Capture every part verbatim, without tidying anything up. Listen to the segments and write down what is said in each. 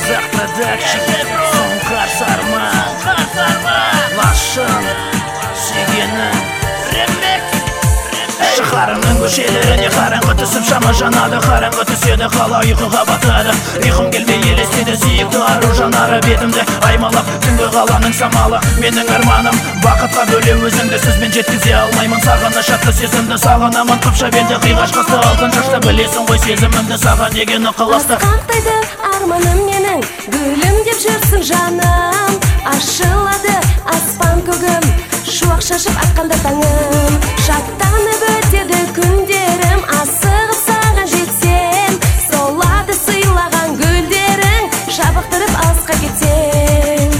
Қазақ продакшн Сұңқар Сарман Лашын Сүйгенің Шықарымның көшелеріне қараңғы түсіп шама жанады. Қараңғы түседі қала ұйқыға батады. Ұйқым келмей елестеді сүйікті ару жанары бетімді аймалап түнгі қаланың самалы. Менің арманым бақытқа бөле өзіңді сөзбен жеткізе алмаймын. Сағыныш атты сезімді сағынамын. Қыпша белді қиғаш қысты алтын шашты білесің ғой сезімімді саған деген ықыласты. Асқақтайды арманым менің гүлім деп жүрсің жаным. Ашылады аспан көгім шуақ шашып аққанда таңым. Шаттанып өтеді күндерім асығып саған жетсем. Солады сыйлаған гүлдерің шабықтырып алысқа кетсем.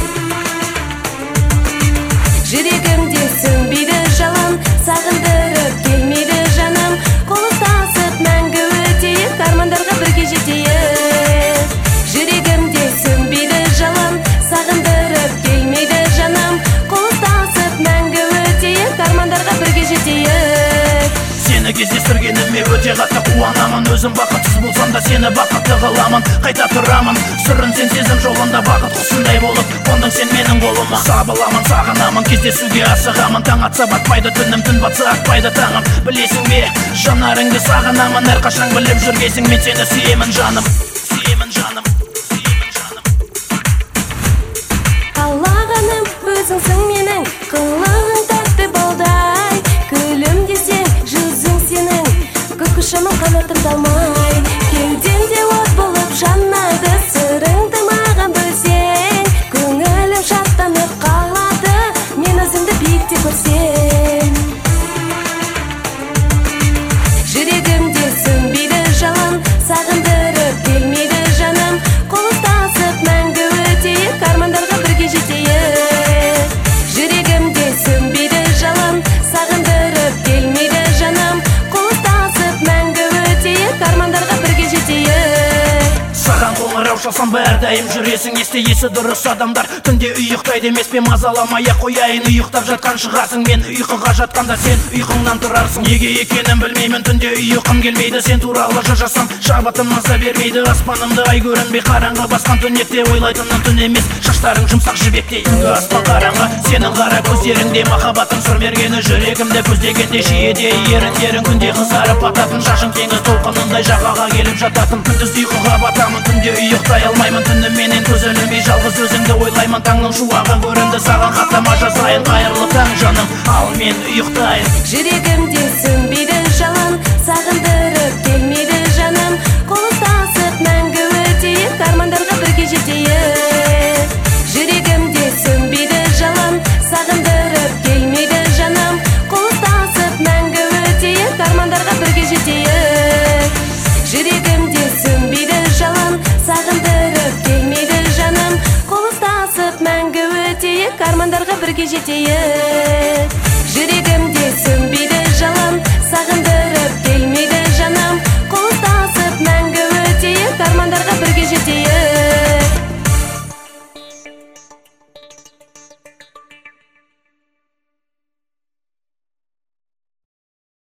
Жүрегімде сөнбейді жалын сағындырып келмейді жаным. Қол ұстасып мәңгі өтейік армандарға бірге жетейік. Жүрегімде сөнбейді жалын сағындырып келмейді жаным. Қол ұстасып мәңгі өтейік армандарға бірге жетейік. Сені кездестіргеніме өте қатты қуанамын. Өзім бақытсыз болсам да сені бақытты қыламын. Қайта тұрамын сырын сен сезім жолында бақыт құсындай болып қондың сен менің қолыма. Сабыламын сағынамын кездесуге асығамын. Таң атса батпайды түнім түн батса атпайды таңым. Білесің бе жанарыңды сағынамын. Әрқашан біліп жүргесің мен сені сүйемін жаным. Сүйемін жаным. Қалағаным өзіңсің менің қылығың тәтті балдай. Күлім десең жүзің сенің күшімін қанатым талмай. Кеудемде от болып жанады сырыңды маған бөлсең. Көңілім шаттанып қалады мен өзімді биікте көрсем. Жүрегімде сөнбейді жалын сағындырып келмейді жаным. Қол ұстасып мәңгі өтейік армандарға бірге жетейік. Жүрегімде сөнбейді жалын сағындырып келмейді жаным. Қол ұстасып мәңгі өтейік армандарға бірге жетейік. Саған қоңырау шалсам бәрдайым жүресің. Есте есі дұрыс адамдар түнде ұйықтайды емес пе? Мазаламай ақ қояйын ұйықтап жатқан шығарсың. Мен ұйқыға жатқанда сен ұйқыңнан тұрарсың. Неге екенін білмеймін түнде ұйқым келмейді. Сен туралы жыр жазсам шабытым маза бермейді. Аспанымды ай көрінбей қараңғы басқан түнекте ойлайтыным түн емес. Шаштарың жұмсақ жібектей түнгі аспан қараңғы. Сенің қара көздеріңде махаббатың сыр мергені. Жүрегімді көздегенде жиеде еріндерің күнде қызарып бататын. Шашың теңіз толқынындай жағаға келіп жататын. Күндіз ұйқыға батамын түнде ұйықтай алмаймын. Түнім менен көз ілінбей жалғыз өзіңді ойлаймын. Таңның шуағы көрінді саған хаттама жазайын. Қайырлы таң жаным ал мен ұйықтайын. Жүрегімде сөнбейді жалын сағындырып келмейді жаным. Қол ұстасып мәңгі өтейік армандарға бірге жетейік. Жүрегімде сөнбейді жалын сағындырып келмейді жаным. Қол ұстасып мәңгі өтейік армандарға бірге жетейік. Жүрегімде сөнбейді жалын сағындырып келмейді жаным. Қол ұстасып мәңгі өтейік армандарға бірге жетейік.